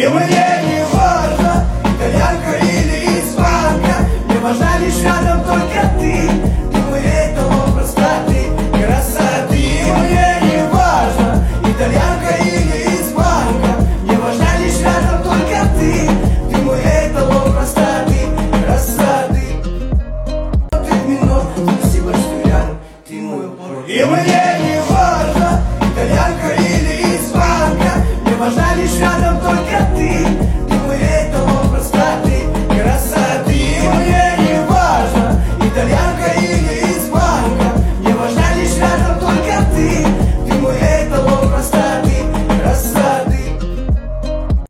И мне не важно, итальянка или испанка, мне важна лишь рядом только ты. Ты мой эталон простоты, красоты. И мне не важно, итальянка или испанка, мне важна лишь рядом только ты. Ты мой эталон простоты, красоты. Ты минут, спасибо, что рядом, ты мой упор. И мне